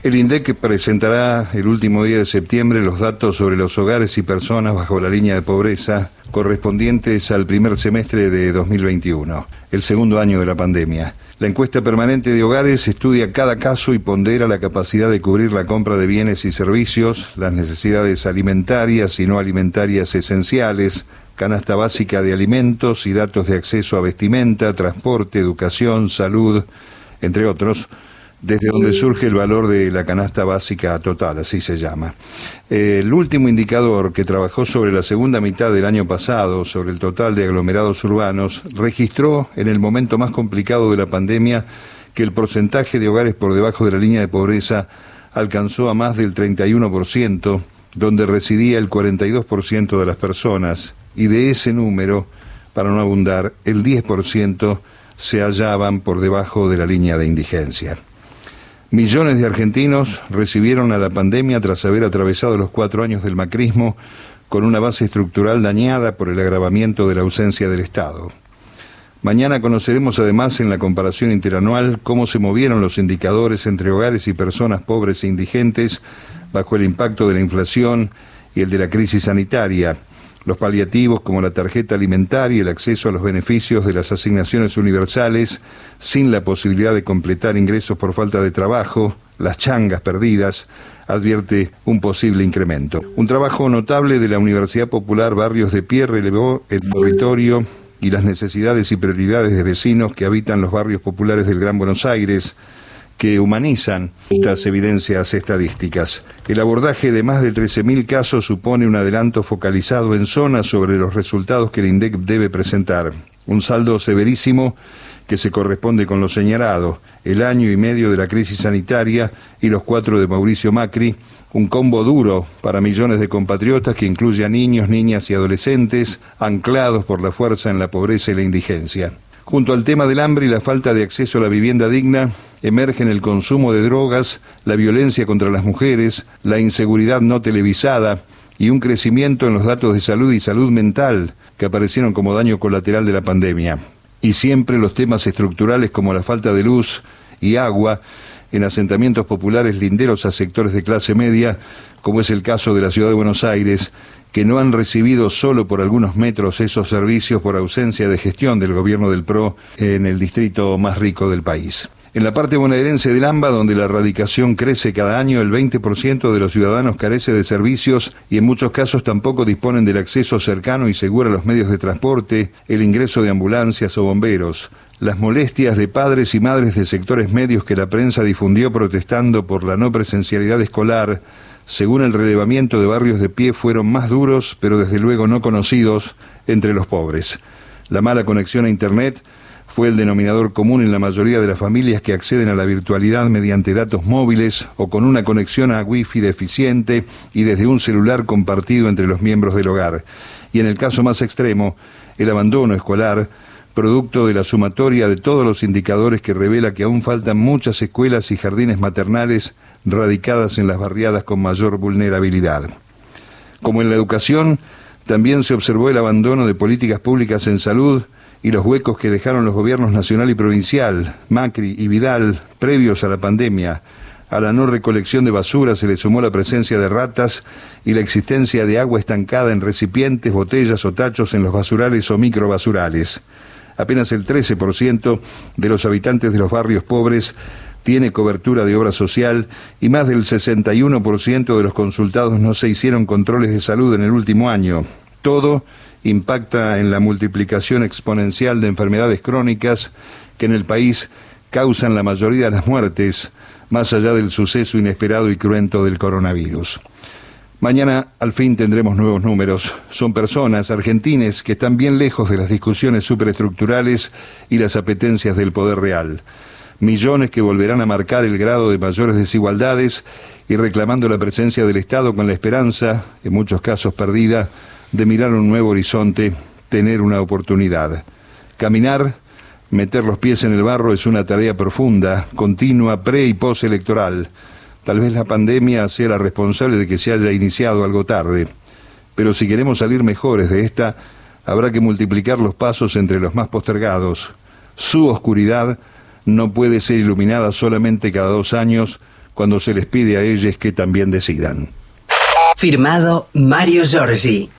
El INDEC presentará el último día de septiembre los datos sobre los hogares y personas bajo la línea de pobreza correspondientes al primer semestre de 2021, el segundo año de la pandemia. La encuesta permanente de hogares estudia cada caso y pondera la capacidad de cubrir la compra de bienes y servicios, las necesidades alimentarias y no alimentarias esenciales, canasta básica de alimentos y datos de acceso a vestimenta, transporte, educación, salud, entre otros, desde donde surge el valor de la canasta básica total, así se llama. El último indicador que trabajó sobre la segunda mitad del año pasado, sobre el total de aglomerados urbanos, registró en el momento más complicado de la pandemia que el porcentaje de hogares por debajo de la línea de pobreza alcanzó a más del 31%, donde residía el 42% de las personas, y de ese número, para no abundar, el 10% se hallaban por debajo de la línea de indigencia. Millones de argentinos recibieron a la pandemia tras haber atravesado los 4 años del macrismo con una base estructural dañada por el agravamiento de la ausencia del Estado. Mañana conoceremos además en la comparación interanual cómo se movieron los indicadores entre hogares y personas pobres e indigentes bajo el impacto de la inflación y el de la crisis sanitaria. Los paliativos como la tarjeta alimentaria y el acceso a los beneficios de las asignaciones universales sin la posibilidad de completar ingresos por falta de trabajo, las changas perdidas, advierte un posible incremento. Un trabajo notable de la Universidad Popular Barrios de Pie relevó el territorio y las necesidades y prioridades de vecinos que habitan los barrios populares del Gran Buenos Aires, que humanizan estas evidencias estadísticas. El abordaje de más de 13.000 casos supone un adelanto focalizado en zonas sobre los resultados que el INDEC debe presentar. Un saldo severísimo que se corresponde con lo señalado, el año y medio de la crisis sanitaria y los 4 de Mauricio Macri, un combo duro para millones de compatriotas que incluye a niños, niñas y adolescentes anclados por la fuerza en la pobreza y la indigencia. Junto al tema del hambre y la falta de acceso a la vivienda digna, emergen el consumo de drogas, la violencia contra las mujeres, la inseguridad no televisada y un crecimiento en los datos de salud y salud mental que aparecieron como daño colateral de la pandemia. Y siempre los temas estructurales como la falta de luz y agua en asentamientos populares linderos a sectores de clase media, como es el caso de la ciudad de Buenos Aires, que no han recibido solo por algunos metros esos servicios por ausencia de gestión del gobierno del PRO en el distrito más rico del país. En la parte bonaerense del AMBA, donde la radicación crece cada año, el 20% de los ciudadanos carece de servicios y en muchos casos tampoco disponen del acceso cercano y seguro a los medios de transporte, el ingreso de ambulancias o bomberos. Las molestias de padres y madres de sectores medios que la prensa difundió protestando por la no presencialidad escolar, según el relevamiento de Barrios de Pie, fueron más duros, pero desde luego no conocidos, entre los pobres. La mala conexión a Internet fue el denominador común en la mayoría de las familias que acceden a la virtualidad mediante datos móviles o con una conexión a Wi-Fi deficiente y desde un celular compartido entre los miembros del hogar. Y en el caso más extremo, el abandono escolar, producto de la sumatoria de todos los indicadores que revela que aún faltan muchas escuelas y jardines maternales radicadas en las barriadas con mayor vulnerabilidad. Como en la educación, también se observó el abandono de políticas públicas en salud y los huecos que dejaron los gobiernos nacional y provincial, Macri y Vidal, previos a la pandemia. A la no recolección de basura se le sumó la presencia de ratas y la existencia de agua estancada en recipientes, botellas o tachos en los basurales o microbasurales. Apenas el 13% de los habitantes de los barrios pobres tiene cobertura de obra social y más del 61% de los consultados no se hicieron controles de salud en el último año. Todo impacta en la multiplicación exponencial de enfermedades crónicas que en el país causan la mayoría de las muertes, más allá del suceso inesperado y cruento del coronavirus. Mañana al fin tendremos nuevos números. Son personas, argentines, que están bien lejos de las discusiones superestructurales y las apetencias del poder real. Millones que volverán a marcar el grado de mayores desigualdades y reclamando la presencia del Estado con la esperanza, en muchos casos perdida, de mirar un nuevo horizonte, tener una oportunidad. Caminar, meter los pies en el barro es una tarea profunda, continua, pre- y postelectoral. Tal vez la pandemia sea la responsable de que se haya iniciado algo tarde, pero si queremos salir mejores de esta, habrá que multiplicar los pasos entre los más postergados. Su oscuridad no puede ser iluminada solamente cada 2 años, cuando se les pide a ellos que también decidan. Firmado Mario Giorgi.